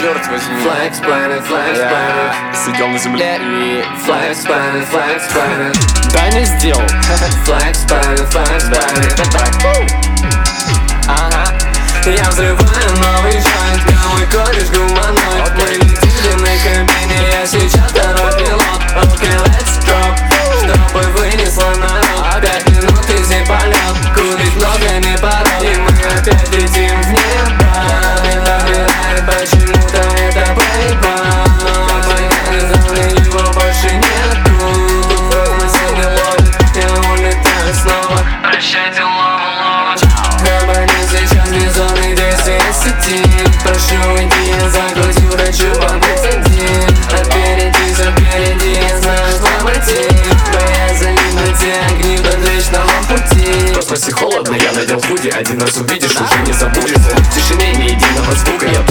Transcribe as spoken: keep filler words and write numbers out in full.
черт возьми. Flex Planet, Flex Planet. Сидел на земле и Flex Planet, Flex Planet. да не сделал. Flex Planet, Flex Planet. Ага. Я взрываю новый шанс, я мой кореш гуманоид. Мы летели на кабине, я сейчас второй пилот. Okay, let's drop, чтобы вынесло народ. Пять минут и здесь полет, курить много не порой. И мы опять летим в небо. И набирает почему-то это пейпал. Понятно, его больше нету. Мы сегодня ловим, я улетаю снова. Прощайте, лова, лова. Абонент сейчас без зоны действия сети. Прошу уйди, я загрузил, хочу побыть один. Отпереди, запереди, я знаю злой мотив. Боясь залипнуть и огни вдоль вечного пути. В космосе холодно, я надел худи. Один раз увидишь, уже не забудешь. В тишине ни единого звука, я